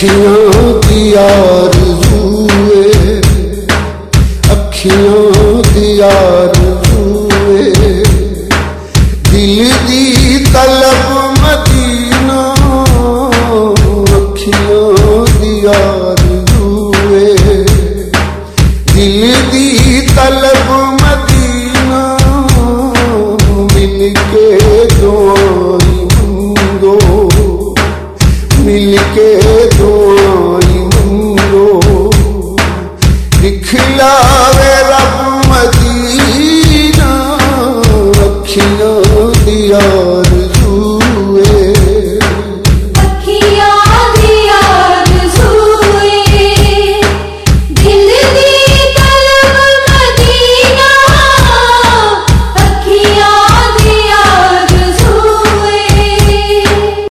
अखियां दी आरज़ूए, अखियां दी आरज़ूए, दिल दी तलब मदीना, अखियां दी आरज़ूए, दिल दी तलब मदीना, मिलके दुआएं मंगो, मिलके